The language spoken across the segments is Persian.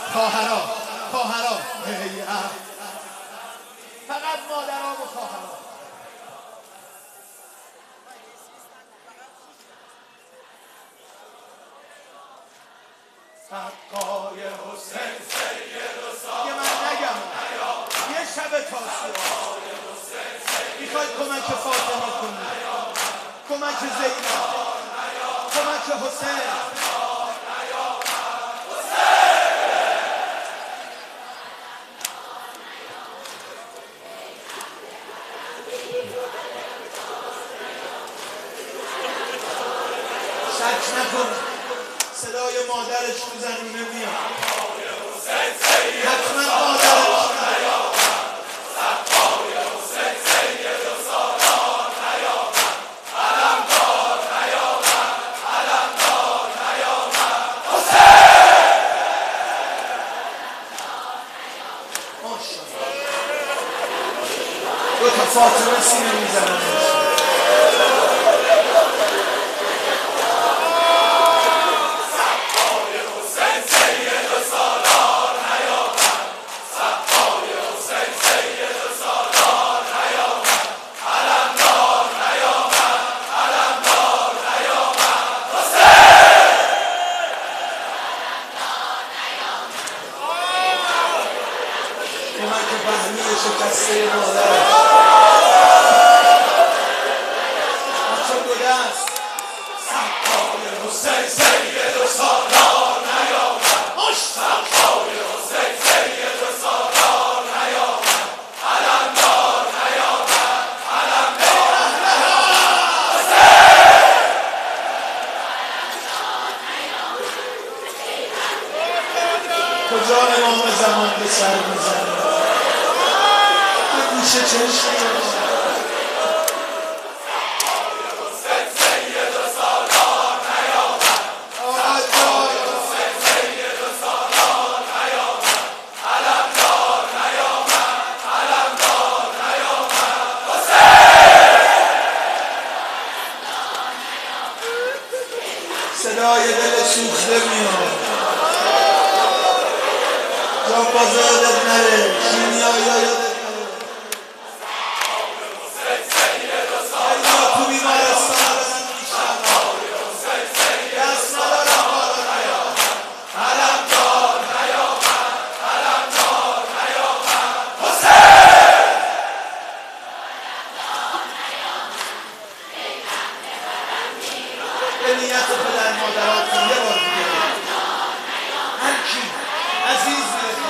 خواهران فقط مادران و خواهران. سقای حسین سید و سالار من نگم یه شب تاسوعا میخواید کمک فاطمه کنید، کمک زینب، کمک حسین. شک نکن صدای مادرش تو زمینه میاد، حتما مادرش میاد. سقای حسین سید و سالار نیامد، علمدار نیامد، علمدار نیامد. حسین ماشاءالله دو تا فاطمه سینه میزنن. کمک پهلوی شکسته مادر بچه دو دست. سقای حسین سید و سالار نیامد، سقای حسین سید و سالار نیامد، علمدار نیامد، علمدار نیامد. کجا امام زمان به سر میزنه گوشه چشم صدای دل سوخته میاد. جانبازه یادت نره، شیرینیا یادت نره. اینا تو بیمارستان بدن میشن دست ندارم بالا نیامد، علمدار نیامد، علمدار نیامد. حسین به نیت پدر مادراتون یه بار دیگه هر کی عزیز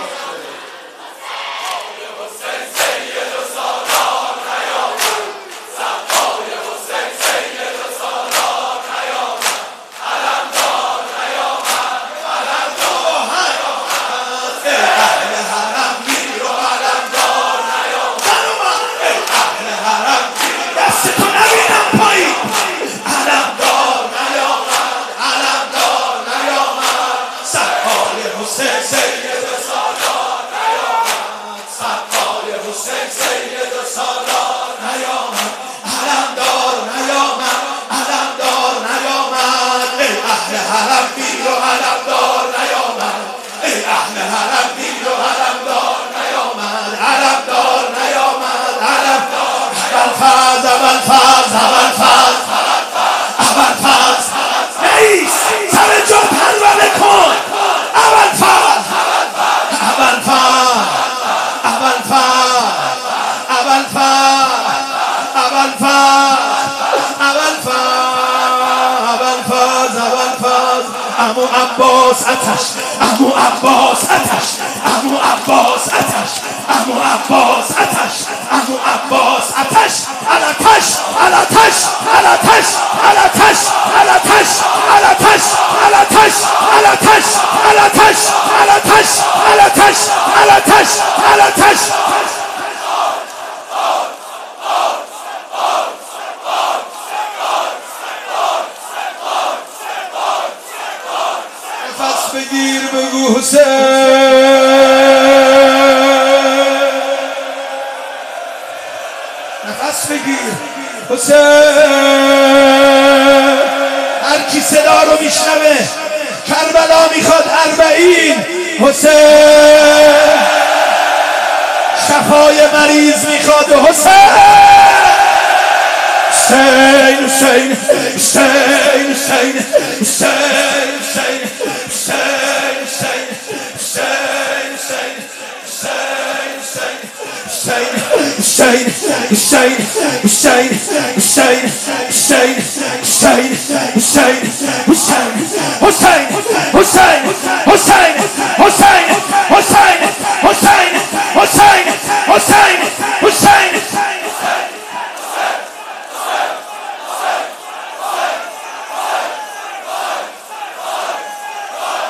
عمو عباس آتش، عمو عباس آتش، عمو عباس آتش، عمو عباس آتش، عمو عباس آتش، آتش، آتش، آتش، آتش، آتش، آتش، آتش، آتش، آتش، آتش، آتش، آتش، آتش. نفس بگیر بگو حسین، نفس بگیر حسین. هر کی صدا رو میشنوه کربلا میخواد 40 حسین شفای مریض میخواد حسین حسین حسین حسین حسین حسین حسین حسین حسین حسین حسین حسین حسین حسین حسین حسین حسین حسین